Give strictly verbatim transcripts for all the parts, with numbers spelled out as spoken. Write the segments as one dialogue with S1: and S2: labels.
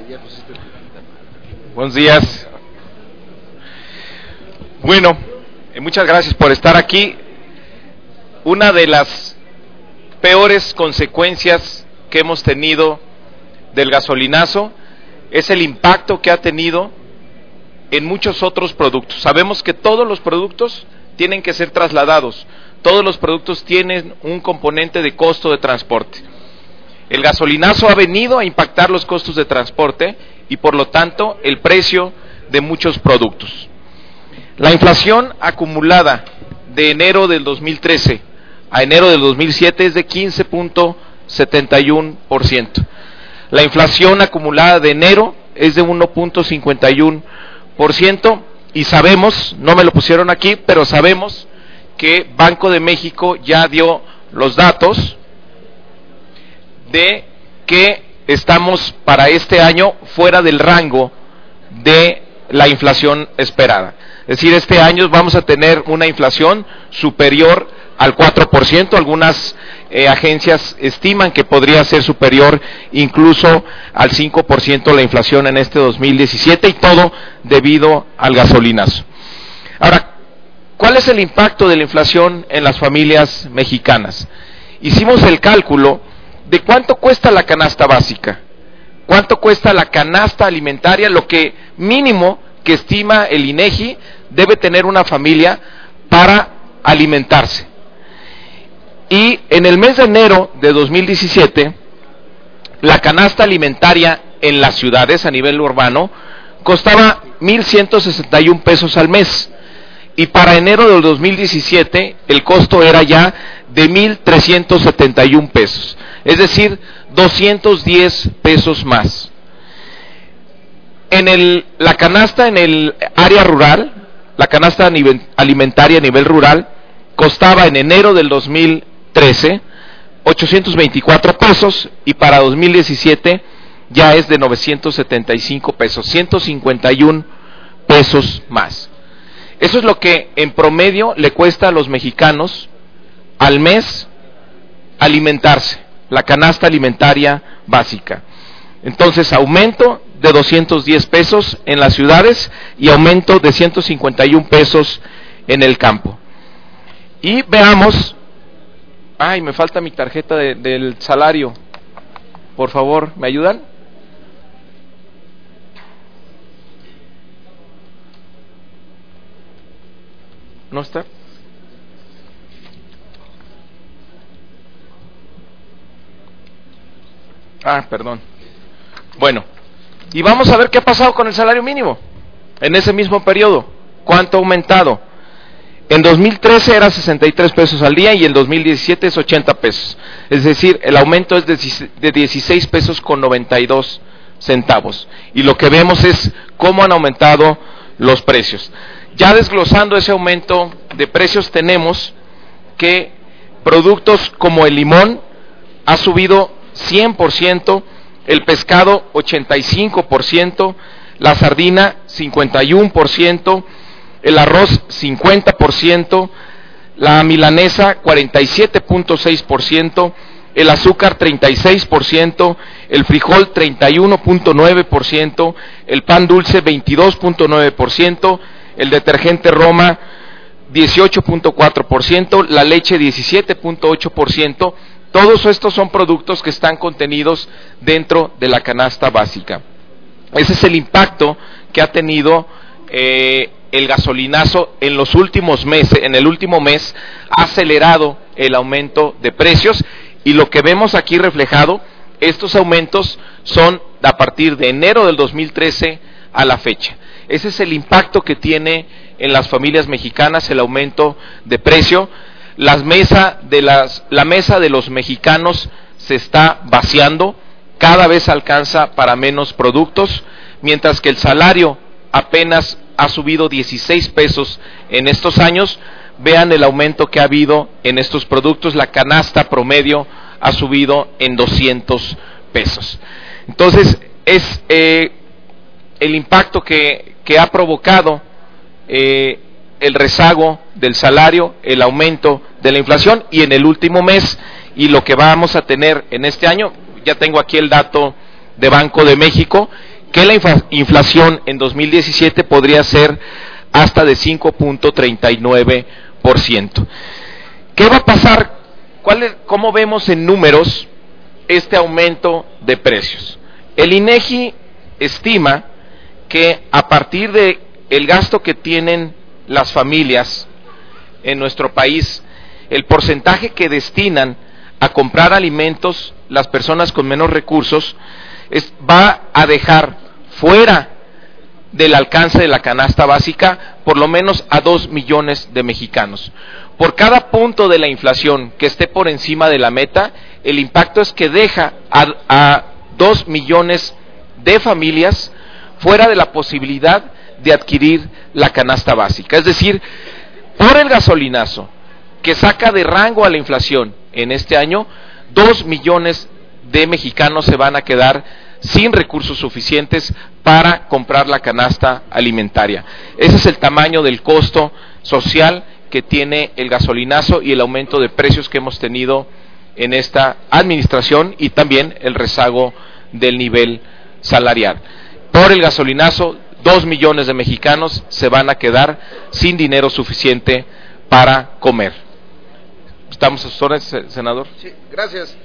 S1: Buenos días. Bueno, eh, muchas gracias por estar aquí. Una de las peores consecuencias que hemos tenido del gasolinazo es el impacto que ha tenido en muchos otros productos. Sabemos que todos los productos tienen que ser trasladados, todos los productos tienen un componente de costo de transporte. El gasolinazo ha venido a impactar los costos de transporte y por lo tanto el precio de muchos productos. La inflación acumulada de enero del dos mil trece a enero del dos mil siete es de quince punto setenta y uno por ciento. La inflación acumulada de enero es de uno punto cincuenta y uno por ciento y sabemos, no me lo pusieron aquí, pero sabemos que Banco de México ya dio los datos de que estamos para este año fuera del rango de la inflación esperada. Es decir, este año vamos a tener una inflación superior al cuatro por ciento, algunas eh, agencias estiman que podría ser superior incluso al cinco por ciento la inflación en este dos mil diecisiete y todo debido al gasolinazo. Ahora, ¿cuál es el impacto de la inflación en las familias mexicanas? Hicimos el cálculo de cuánto cuesta la canasta básica, cuánto cuesta la canasta alimentaria, lo que mínimo que estima el INEGI debe tener una familia para alimentarse. Y en el mes de enero de dos mil diecisiete, la canasta alimentaria en las ciudades a nivel urbano costaba mil ciento sesenta y uno pesos al mes. Y para enero del dos mil diecisiete el costo era ya de mil trescientos setenta y uno pesos, es decir, doscientos diez pesos más. En el, la canasta en el área rural, la canasta a nivel, alimentaria a nivel rural, costaba en enero del dos mil trece ochocientos veinticuatro pesos y para dos mil diecisiete ya es de novecientos setenta y cinco pesos, ciento cincuenta y uno pesos más. Eso es lo que en promedio le cuesta a los mexicanos al mes alimentarse, la canasta alimentaria básica. Entonces, aumento de doscientos diez pesos en las ciudades y aumento de ciento cincuenta y uno pesos en el campo. Y veamos, ay, me falta mi tarjeta de, del salario, por favor, ¿me ayudan? ¿No está? Ah, perdón. Bueno, y vamos a ver qué ha pasado con el salario mínimo en ese mismo periodo. ¿Cuánto ha aumentado? En dos mil trece era sesenta y tres pesos al día y en dos mil diecisiete es ochenta pesos. Es decir, el aumento es de dieciséis pesos con noventa y dos centavos. Y lo que vemos es cómo han aumentado los precios. Ya desglosando ese aumento de precios tenemos que productos como el limón ha subido cien por ciento, el pescado ochenta y cinco por ciento, la sardina cincuenta y uno por ciento, el arroz cincuenta por ciento, la milanesa cuarenta y siete punto seis por ciento, el azúcar treinta y seis por ciento, el frijol treinta y uno punto nueve por ciento, el pan dulce veintidós punto nueve por ciento, el detergente Roma dieciocho punto cuatro por ciento, la leche diecisiete punto ocho por ciento. Todos estos son productos que están contenidos dentro de la canasta básica. Ese es el impacto que ha tenido eh, el gasolinazo en los últimos meses, en el último mes, ha acelerado el aumento de precios y lo que vemos aquí reflejado, estos aumentos son a partir de enero del dos mil trece a la fecha. Ese es el impacto que tiene en las familias mexicanas el aumento de precio. Las mesa de las, la mesa de los mexicanos se está vaciando, cada vez alcanza para menos productos, mientras que el salario apenas ha subido dieciséis pesos en estos años. Vean el aumento que ha habido en estos productos, la canasta promedio ha subido en doscientos pesos. Entonces, es eh, el impacto que, que ha provocado eh, el rezago del salario, el aumento de la inflación y en el último mes y lo que vamos a tener en este año, ya tengo aquí el dato de Banco de México que la inflación en dos mil diecisiete podría ser hasta de cinco punto treinta y nueve por ciento. ¿Qué va a pasar? ¿Cuál es, cómo vemos en números este aumento de precios? El INEGI estima que a partir de el gasto que tienen las familias en nuestro país, el porcentaje que destinan a comprar alimentos las personas con menos recursos es, va a dejar fuera del alcance de la canasta básica por lo menos a dos millones de mexicanos. Por cada punto de la inflación que esté por encima de la meta, el impacto es que deja a, a dos millones de familias fuera de la posibilidad de adquirir la canasta básica. Es decir, por el gasolinazo que saca de rango a la inflación en este año, dos millones de mexicanos se van a quedar sin recursos suficientes para comprar la canasta alimentaria. Ese es el tamaño del costo social que tiene el gasolinazo y el aumento de precios que hemos tenido en esta administración y también el rezago del nivel salarial. Por el gasolinazo, dos millones de mexicanos se van a quedar sin dinero suficiente para comer. ¿Estamos a sus órdenes, senador?
S2: Sí, gracias.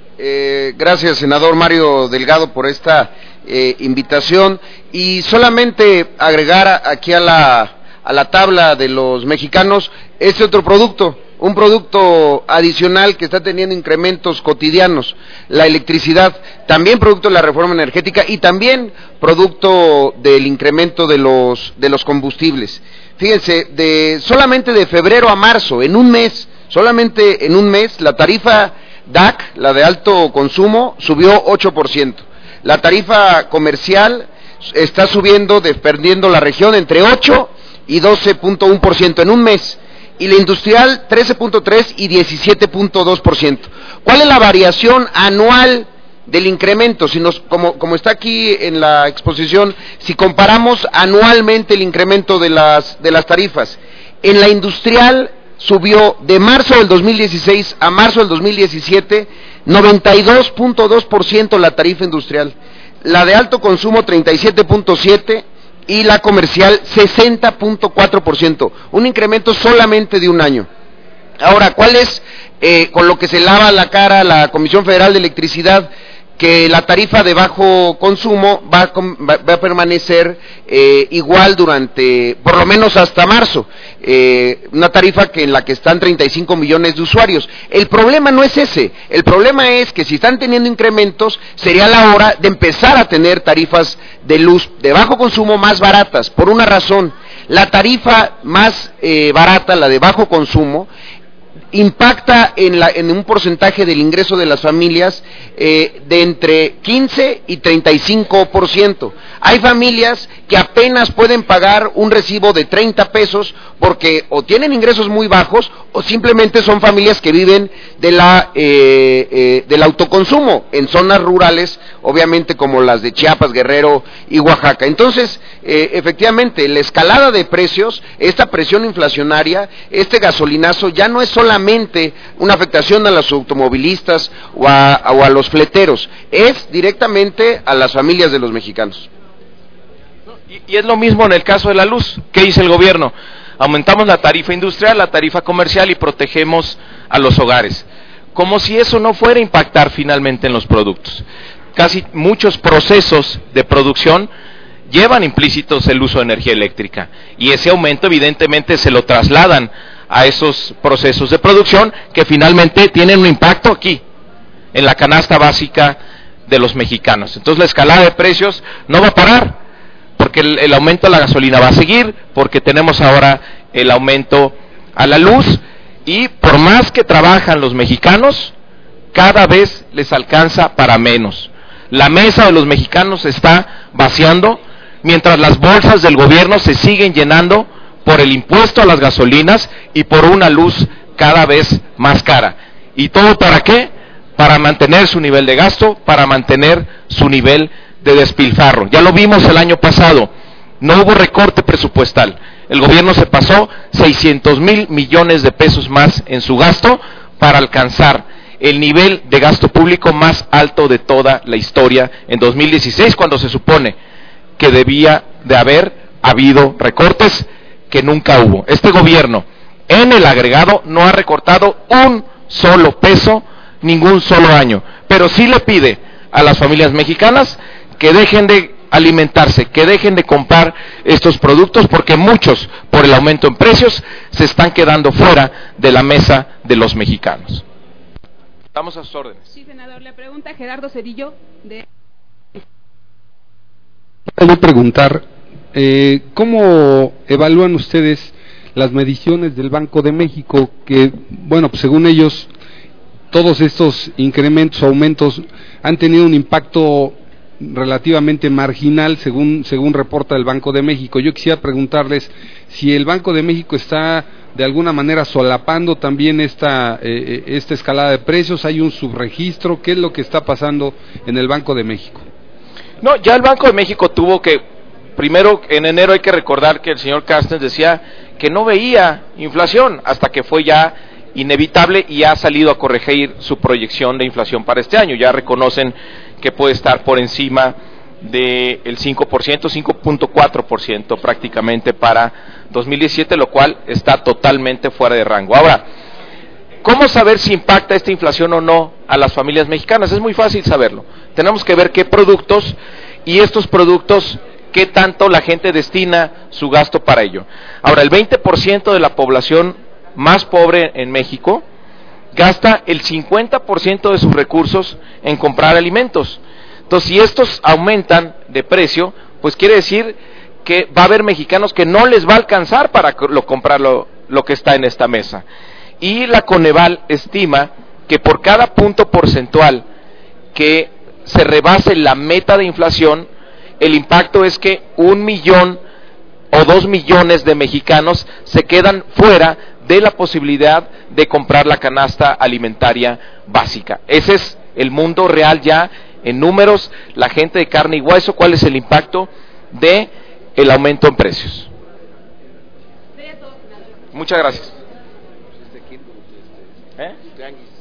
S2: Eh, gracias, senador Mario Delgado, por esta eh, invitación. Y solamente agregar aquí a la, a la tabla de los mexicanos este otro producto, un producto adicional que está teniendo incrementos cotidianos, la electricidad, también producto de la reforma energética y también producto del incremento de los, de los combustibles. Fíjense, de, solamente de febrero a marzo, en un mes, solamente en un mes, la tarifa D A C, la de alto consumo, subió ocho por ciento. La tarifa comercial está subiendo, perdiendo la región entre ocho y doce punto uno por ciento en un mes. Y la industrial trece punto tres y diecisiete punto dos por ciento. ¿Cuál es la variación anual del incremento? Si nos, como, como está aquí en la exposición, si comparamos anualmente el incremento de las, de las tarifas, en la industrial subió de marzo del dos mil dieciséis a marzo del dos mil diecisiete noventa y dos punto dos por ciento la tarifa industrial, la de alto consumo treinta y siete punto siete por ciento y la comercial sesenta punto cuatro por ciento, un incremento solamente de un año. Ahora, ¿cuál es eh, con lo que se lava la cara la Comisión Federal de Electricidad? Que la tarifa de bajo consumo va a, va a permanecer eh, igual durante, por lo menos hasta marzo, eh, una tarifa que en la que están treinta y cinco millones de usuarios. El problema no es ese, el problema es que si están teniendo incrementos, sería la hora de empezar a tener tarifas de luz de bajo consumo más baratas, por una razón: la tarifa más eh, barata, la de bajo consumo, impacta en, la, en un porcentaje del ingreso de las familias eh, de entre quince y treinta y cinco por ciento. Hay familias que apenas pueden pagar un recibo de treinta pesos porque o tienen ingresos muy bajos o simplemente son familias que viven de la, eh, eh, del autoconsumo en zonas rurales, obviamente como las de Chiapas, Guerrero y Oaxaca. Entonces, eh, efectivamente, la escalada de precios, esta presión inflacionaria, este gasolinazo ya no es solamente una afectación a los automovilistas o a, o a los fleteros, es directamente a las familias de los mexicanos.
S1: Y, y es lo mismo en el caso de la luz. ¿Qué dice el gobierno? Aumentamos la tarifa industrial, la tarifa comercial y protegemos a los hogares. Como si eso no fuera a impactar finalmente en los productos. Casi muchos procesos de producción llevan implícitos el uso de energía eléctrica. Y ese aumento evidentemente se lo trasladan a esos procesos de producción que finalmente tienen un impacto aquí, en la canasta básica de los mexicanos. Entonces la escalada de precios no va a parar, porque el, el aumento a la gasolina va a seguir, porque tenemos ahora el aumento a la luz, y por más que trabajan los mexicanos, cada vez les alcanza para menos. La mesa de los mexicanos se está vaciando, mientras las bolsas del gobierno se siguen llenando por el impuesto a las gasolinas y por una luz cada vez más cara. ¿Y todo para qué? Para mantener su nivel de gasto, para mantener su nivel de despilfarro. Ya lo vimos el año pasado, no hubo recorte presupuestal. El gobierno se pasó seiscientos mil millones de pesos más en su gasto para alcanzar el nivel de gasto público más alto de toda la historia en dos mil dieciséis, cuando se supone que debía de haber habido recortes que nunca hubo. Este gobierno, en el agregado, no ha recortado un solo peso, ningún solo año, pero sí le pide a las familias mexicanas que dejen de alimentarse, que dejen de comprar estos productos, porque muchos, por el aumento en precios, se están quedando fuera de la mesa de los mexicanos. Estamos a sus órdenes.
S3: Sí, senador, le pregunta Gerardo Cerillo de...
S4: Quiero preguntar, eh, ¿cómo evalúan ustedes las mediciones del Banco de México? Que, bueno, pues según ellos, todos estos incrementos, aumentos, han tenido un impacto relativamente marginal, según según reporta el Banco de México. Yo quisiera preguntarles si el Banco de México está de alguna manera solapando también esta eh, esta escalada de precios. ¿Hay un subregistro? ¿Qué es lo que está pasando en el Banco de México?
S1: No, ya el Banco de México tuvo que, primero en enero hay que recordar que el señor Carstens decía que no veía inflación, hasta que fue ya inevitable y ha salido a corregir su proyección de inflación para este año. Ya reconocen que puede estar por encima del cinco por ciento, cinco punto cuatro por ciento prácticamente para dos mil diecisiete, lo cual está totalmente fuera de rango. Ahora, ¿cómo saber si impacta esta inflación o no a las familias mexicanas? Es muy fácil saberlo. Tenemos que ver qué productos y estos productos, qué tanto la gente destina su gasto para ello. Ahora, el veinte por ciento de la población más pobre en México gasta el cincuenta por ciento de sus recursos en comprar alimentos. Entonces, si estos aumentan de precio, pues quiere decir que va a haber mexicanos que no les va a alcanzar para lo, comprar lo, lo que está en esta mesa. Y la Coneval estima que por cada punto porcentual que se rebase la meta de inflación, el impacto es que un millón o dos millones de mexicanos se quedan fuera de la posibilidad de comprar la canasta alimentaria básica. Ese es el mundo real ya en números, la gente de carne y hueso, cuál es el impacto de el aumento en precios. Muchas gracias. ¿Eh?